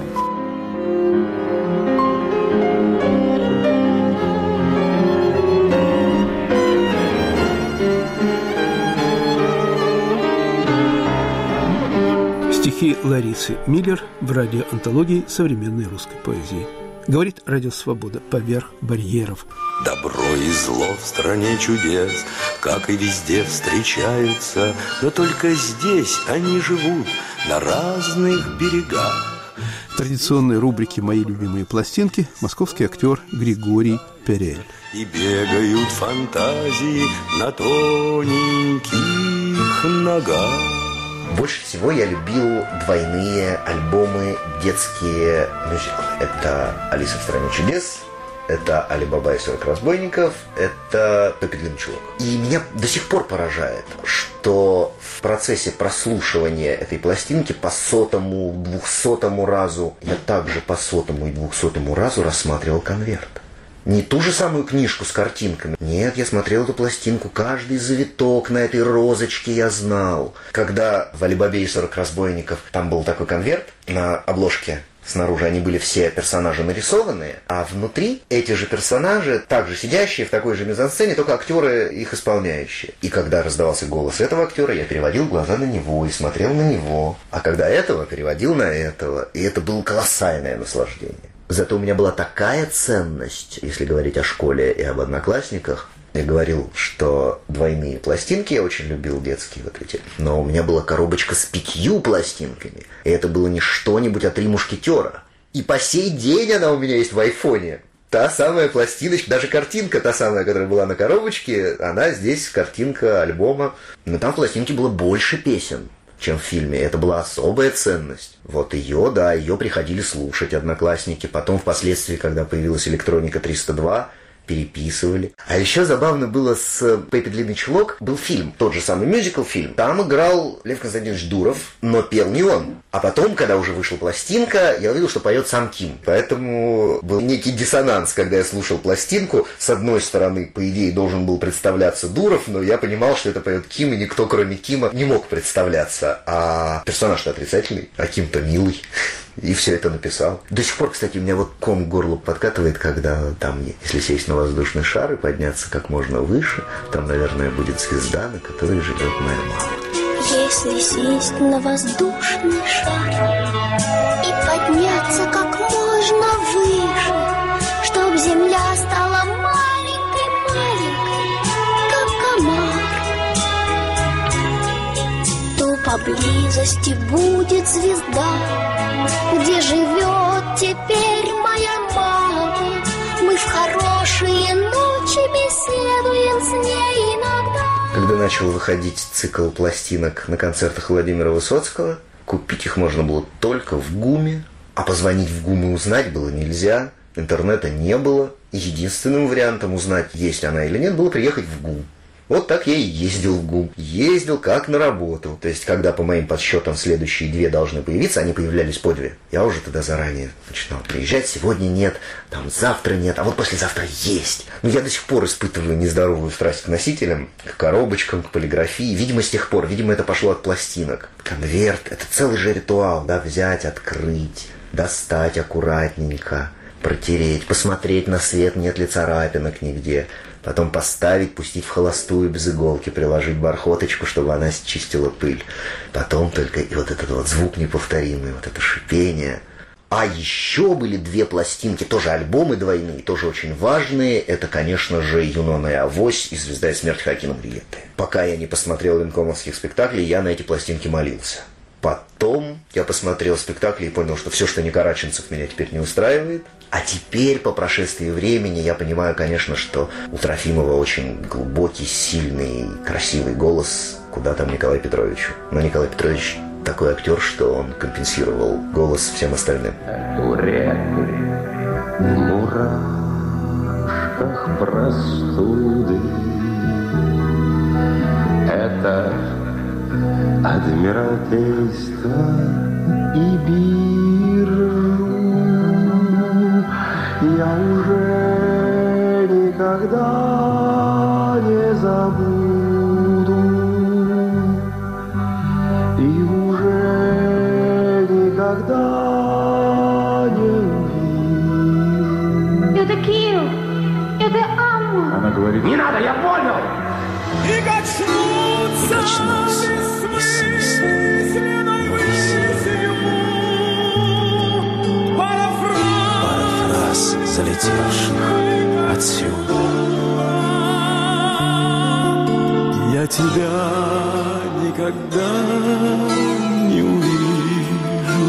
Стихи Ларисы Миллер в радиоантологии современной русской поэзии. Говорит Радио Свобода поверх барьеров. Добро и зло в стране чудес, как и везде, встречаются, но только здесь они живут на разных берегах. В традиционной рубрике «Мои любимые пластинки» московский актер Григорий Перель. И бегают фантазии на тоненьких ногах. Больше всего я любил двойные альбомы, детские мюзиклы. Это «Алиса в стране чудес», это «Али Баба и 40 разбойников», это «Топи длинный чулок». И меня до сих пор поражает, что в процессе прослушивания этой пластинки по 100-му, 200-му разу я также по 100-му и 200-му разу рассматривал конверт. Не ту же самую книжку с картинками. Нет, я смотрел эту пластинку, каждый завиток на этой розочке я знал. Когда в «Али Бабе и 40 разбойников» там был такой конверт, на обложке снаружи они были все персонажи нарисованные, а внутри эти же персонажи, также сидящие в такой же мизансцене, только актеры их исполняющие. И когда раздавался голос этого актера, я переводил глаза на него и смотрел на него. А когда этого, переводил на этого. И это было колоссальное наслаждение. Зато у меня была такая ценность, если говорить о школе и об одноклассниках. Я говорил, что двойные пластинки я очень любил, детские вот эти. Но у меня была коробочка с 5 пластинками. И это было не что-нибудь, а 3 мушкетера. И по сей день она у меня есть в айфоне. Та самая пластиночка, даже картинка, та самая, которая была на коробочке, она здесь картинка альбома. Но там в пластинке было больше песен, чем в фильме. Это была особая ценность. Вот ее, да, ее приходили слушать одноклассники. Потом впоследствии, когда появилась электроника 302, переписывали. А еще забавно было с «Пеппи Длинный чулок». Был фильм, тот же самый мюзикл-фильм. Там играл Лев Константинович Дуров, но пел не он. А потом, когда уже вышла пластинка, я увидел, что поет сам Ким. Поэтому был некий диссонанс, когда я слушал пластинку. С одной стороны, по идее, должен был представляться Дуров, но я понимал, что это поет Ким, и никто, кроме Кима, не мог представляться. А персонаж-то отрицательный, а Ким-то милый. И все это написал. До сих пор, кстати, у меня вот ком к горлу подкатывает, когда там, если сесть на воздушный шар и подняться как можно выше, там, наверное, будет звезда, на которой живет моя мама. Если сесть на воздушный шар и подняться как можно выше, чтоб земля стала маленькой-маленькой, как комар, то поблизости будет звезда, где живет теперь моя мама. Мы в хорошие ночи беседуем с ней иногда. Когда начал выходить цикл пластинок на концертах Владимира Высоцкого, купить их можно было только в ГУМе, а позвонить в ГУМ и узнать было нельзя, интернета не было, и единственным вариантом узнать, есть она или нет, было приехать в ГУМ. Вот так я и ездил в ГУМ. Ездил как на работу. То есть, когда по моим подсчетам следующие 2 должны появиться, они появлялись по 2. Я уже тогда заранее начинал приезжать. Сегодня нет, там завтра нет, а вот послезавтра есть. Но я до сих пор испытываю нездоровую страсть к носителям, к коробочкам, к полиграфии. Видимо, с тех пор, это пошло от пластинок. Конверт – это целый же ритуал, да, взять, открыть, достать аккуратненько, протереть, посмотреть на свет, нет ли царапинок нигде. Потом поставить, пустить в холостую без иголки, приложить бархоточку, чтобы она счистила пыль. Потом только и вот этот вот звук неповторимый, вот это шипение. А еще были 2 пластинки, тоже альбомы двойные, тоже очень важные. Это, конечно же, «Юнона и Авось» и «Звезда и смерть» Хоакина Мриетты. Пока я не посмотрел линкомовских спектаклей, я на эти пластинки молился. Потом я посмотрел спектакли и понял, что все, что не Караченцев, меня теперь не устраивает. А теперь, по прошествии времени, я понимаю, конечно, что у Трофимова очень глубокий, сильный, красивый голос. Куда там Николаю Петровичу? Но Николай Петрович такой актер, что он компенсировал голос всем остальным. В мурашках простуды это Адмиралтейство и биржу я уже никогда не забуду и уже никогда не увижу. Это Кирилл, это Амур. Она говорит: не надо, я понял. И качнутся Парафраз залетевших отсюда. Я тебя никогда не увижу,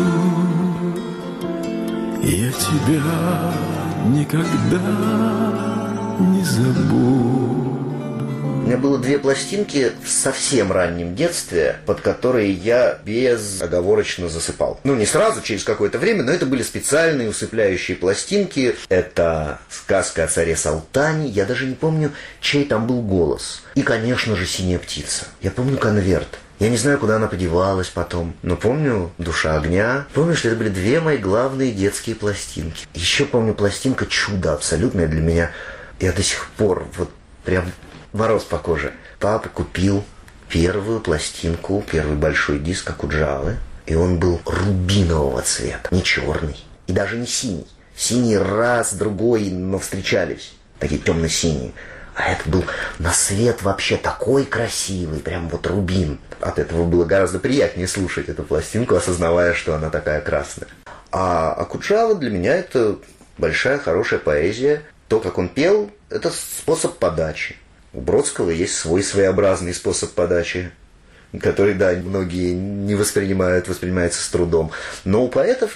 я тебя никогда не забуду. У меня было 2 пластинки в совсем раннем детстве, под которые я безоговорочно засыпал. Ну, не сразу, через какое-то время, но это были специальные усыпляющие пластинки. Это «Сказка о царе Салтане». Я даже не помню, чей там был голос. И, конечно же, «Синяя птица». Я помню «Конверт». Я не знаю, куда она подевалась потом, но помню «Душа огня». Помню, что это были 2 мои главные детские пластинки. Еще помню пластинка «Чудо» абсолютное для меня. Я до сих пор вот прям... мороз по коже. Папа купил первую пластинку, первый большой диск Окуджавы, и он был рубинового цвета, не черный, и даже не синий. Синий раз, другой, но встречались, такие темно-синие. А это был на свет вообще такой красивый, прям вот рубин. От этого было гораздо приятнее слушать эту пластинку, осознавая, что она такая красная. А Окуджава для меня это большая, хорошая поэзия. То, как он пел, это способ подачи. У Бродского есть свой своеобразный способ подачи, который, да, многие не воспринимают, воспринимается с трудом. Но у поэтов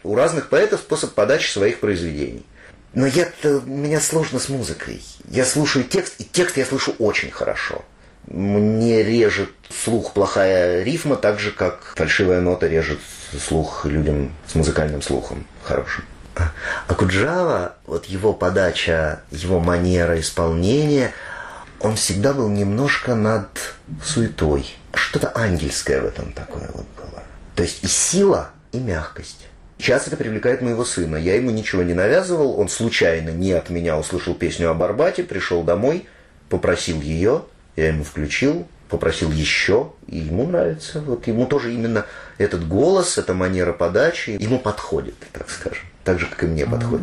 У разных поэтов способ подачи своих произведений. Но меня сложно с музыкой. Я слушаю текст, и текст я слышу очень хорошо. Мне режет слух плохая рифма, так же, как фальшивая нота режет слух людям с музыкальным слухом хорошим. А Куджава, вот его подача, его манера исполнения, он всегда был немножко над суетой. Что-то ангельское в этом такое вот было. То есть и сила, и мягкость. Сейчас это привлекает моего сына. Я ему ничего не навязывал, он случайно не от меня услышал песню об Арбате, пришел домой, попросил ее, я ему включил, попросил еще, и ему нравится. Вот ему тоже именно этот голос, эта манера подачи, ему подходит, так скажем. Так же, как и мне подходит.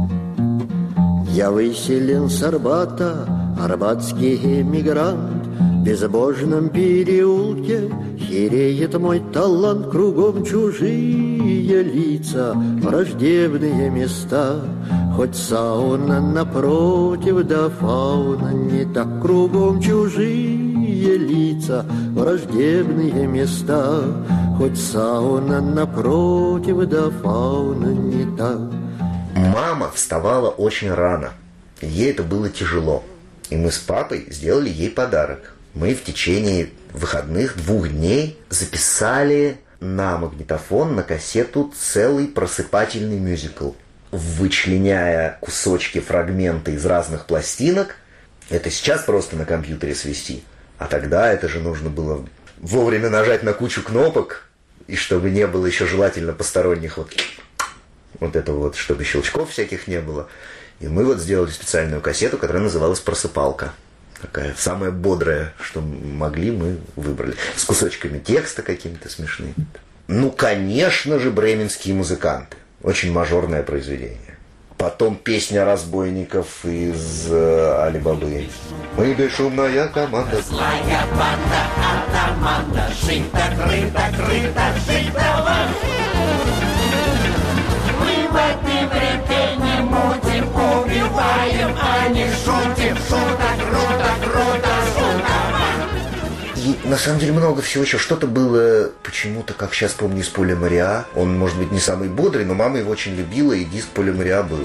Я выселен с Арбата, арбатский эмигрант. В безбожном переулке хереет мой талант. Кругом чужие лица, враждебные места. Хоть сауна напротив, да фауна не так. Кругом чужие лица, враждебные места. Хоть сауна напротив, да фауна не так. Мама вставала очень рано. Ей это было тяжело. И мы с папой сделали ей подарок. Мы в течение выходных 2 дней записали на магнитофон, на кассету целый просыпательный мюзикл, вычленяя кусочки, фрагменты из разных пластинок. Это сейчас просто на компьютере свести. А тогда это же нужно было вовремя нажать на кучу кнопок, и чтобы не было еще желательно посторонних вот этого вот, чтобы щелчков всяких не было. И мы вот сделали специальную кассету, которая называлась «Просыпалка». Такая самая бодрая, что могли, мы выбрали. С кусочками текста какими-то смешными. Ну, конечно же, бременские музыканты. Очень мажорное произведение. Потом песня разбойников из Али-Бабы. Мы бесшумная команда. Злая банда, атаманда, жито, крыто, жито. Мы воды в реке не мутим, убиваем, а не шутим. Шуток, круто, шуток. И на самом деле много всего еще. Что-то было почему-то, как сейчас помню, из Поля Мариа. Он, может быть, не самый бодрый, но мама его очень любила, и диск Поля Мариа был.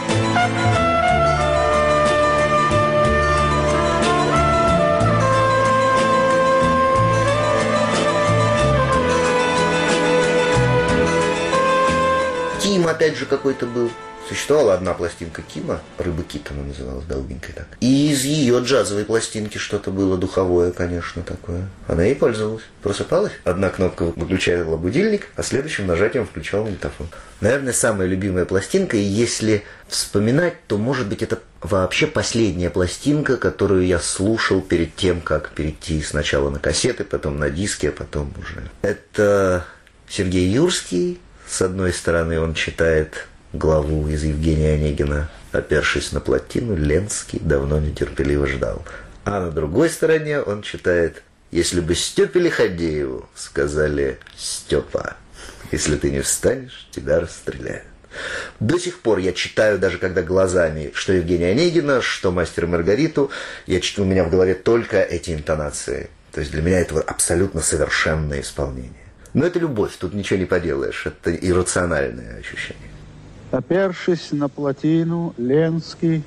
Ким опять же какой-то был. Существовала одна пластинка Кима, «Рыба Кит» она называлась, долгенькая так. И из ее джазовой пластинки что-то было духовое, конечно, такое. Она ей пользовалась. Просыпалась, одна кнопка выключала будильник, а следующим нажатием включала магнитофон. Наверное, самая любимая пластинка, и если вспоминать, то, может быть, это вообще последняя пластинка, которую я слушал перед тем, как перейти сначала на кассеты, потом на диски, а потом уже. Это Сергей Юрский. С одной стороны, он читает главу из Евгения Онегина «Опершись на плотину, Ленский давно нетерпеливо ждал». А на другой стороне он читает «Если бы Степе Лиходееву сказали: Степа, если ты не встанешь, тебя расстреляют». До сих пор я читаю, даже когда глазами, что Евгения Онегина, что «Мастер и Маргариту», у меня в голове только эти интонации. То есть для меня это абсолютно совершенное исполнение. Но это любовь, тут ничего не поделаешь, это иррациональное ощущение. Опершись на плотину, Ленский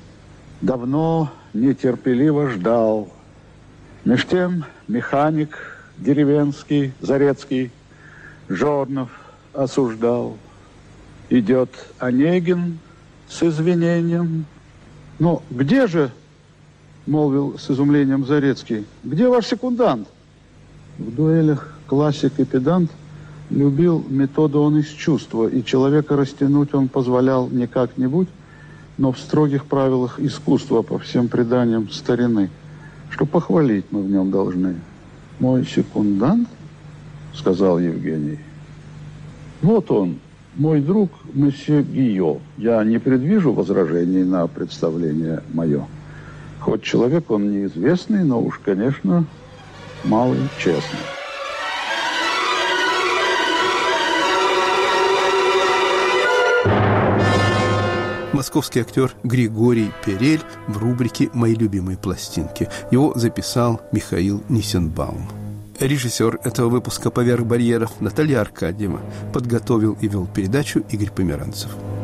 давно нетерпеливо ждал. Меж тем механик деревенский, Зарецкий, Жорнов осуждал. Идет Онегин с извинением. «Но где же, — молвил с изумлением Зарецкий, — где ваш секундант?» В дуэлях классик и педант любил методу он из чувства, и человека растянуть он позволял не как-нибудь, но в строгих правилах искусства по всем преданиям старины, что похвалить мы в нем должны. «Мой секундант, — сказал Евгений, — вот он, мой друг месье Гийо. Я не предвижу возражений на представление мое. Хоть человек он неизвестный, но уж, конечно, малый честный». Московский актер Григорий Перель в рубрике «Мои любимые пластинки». Его записал Михаил Нисенбаум. Режиссер этого выпуска «Поверх барьеров» Наталья Аркадьева. Подготовил и вел передачу Игорь Померанцев.